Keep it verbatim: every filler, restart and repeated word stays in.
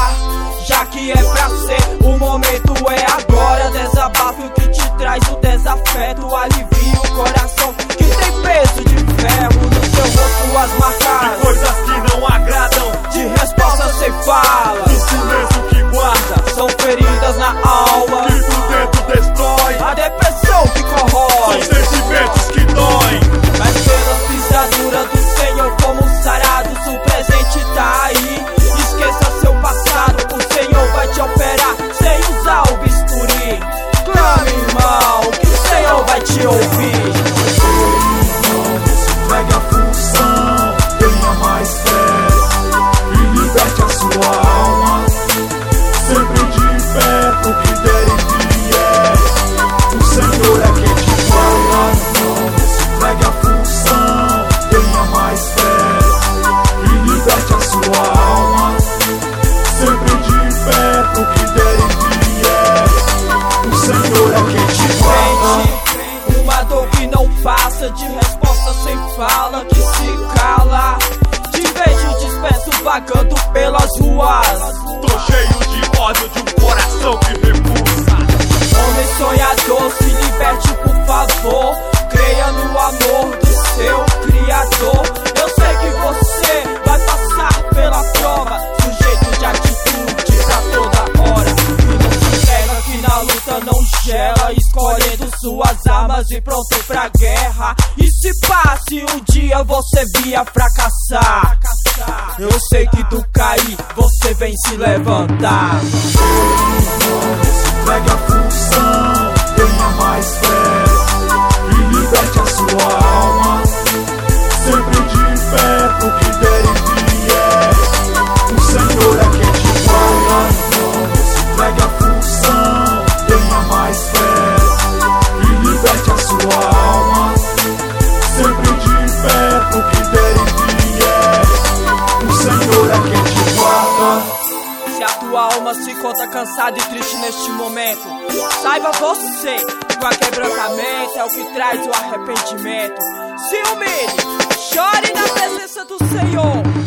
falar, já que é pra ser, o momento é agora. Desabafo que te traz o desafeto, alivia o coração que tem peso de ferro no seu rosto, as marcas de coisas que não agradam, de resposta sem fala, do silêncio que guarda, são feridas na alma que por dentro destrói, a depressão que corrói, são sentimentos que doem. mas pelas pisaduras do Senhor como um sarado, o presente tá aí. Esqueça seu passado, o Senhor vai te operar sem usar o bisturi. Clame, irmão, que o Senhor vai te ouvir. Pegue a função, tenha mais fé e liberte a sua alma. Sempre de pé pro que der e vier, o Senhor é quem te fala. Pegue a função, tenha mais fé e liberte a sua alma. Sempre de pé pro que der e vier, o Senhor é quem te fala. Uma dor que não passa, de resposta sem fala, que se cala. Te vejo disperso vagando pelas ruas, Tô cheio de ódio de um coração que repulsa. homem sonhador, se liberte por favor. Creia no amor do seu Criador. Eu sei que você vai passar pela prova, sujeito de atitude pra toda hora. E não se entrega que na luta não gela, escolhendo suas armas e pronto pra guerra. E se passe um dia você via fracassar, eu sei que do cair você vem se levantar. Pegue a função, tenha mais fé e liberte a sua alma. Sempre de pé pro que der e vier, o Senhor é quem te fala. Pegue a função, tenha mais fé e liberte a sua alma. Sempre de pé pro que der e vier, o Senhor é quem te fala. Se a tua alma se encontra cansada e triste neste momento, saiba você que o quebrantamento é o que traz o arrependimento. Se humilhe, chore na presença do Senhor.